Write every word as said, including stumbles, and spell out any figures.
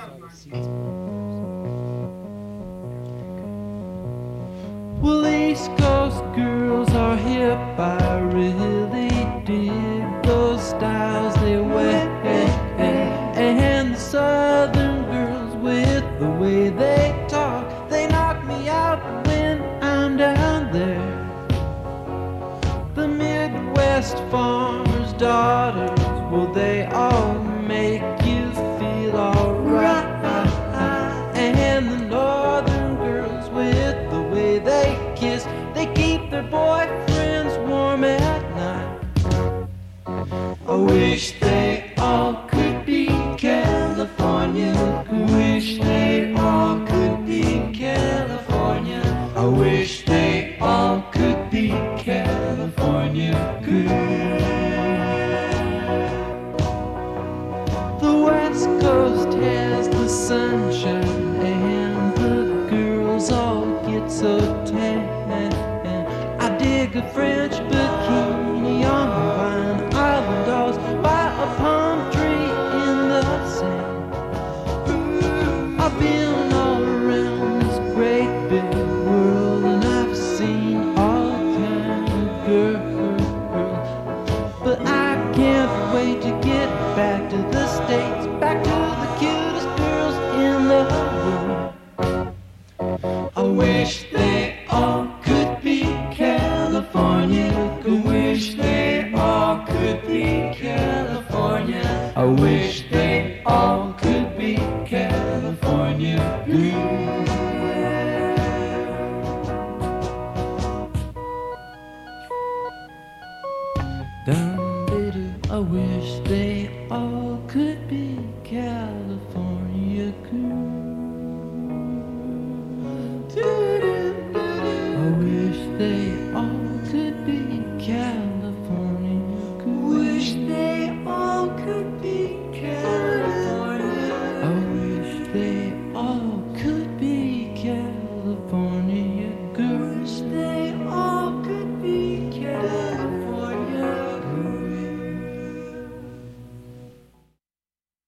Well, East Coast girls are hip, I really dig those styles they wear. And the Southern girls with the way they talk, they knock me out when I'm down there. The Midwest farmers' daughters, well, they all make you feel alright. And the Northern girls with the way they kiss, they keep their boyfriends warm at night. I wish they all could be California. I wish they all could be California. I wish they all could be California girls. The West Coast has the sunshine and the girls all get so tan. I dig a French bikini on the Pine Island dolls by a palm tree in the sand. I've been all around this great big world and I've seen all kinds of girls, but I can't wait to get back to the States, back to the cutest girls in the world. I wish they all could be California. I wish they all could be California. I wish they all could be California girls. Dum-dee-doo, I wish they all could be California girls. I wish they all could be California girls. Wish they all could be California. I wish they all could be California girls. Wish they all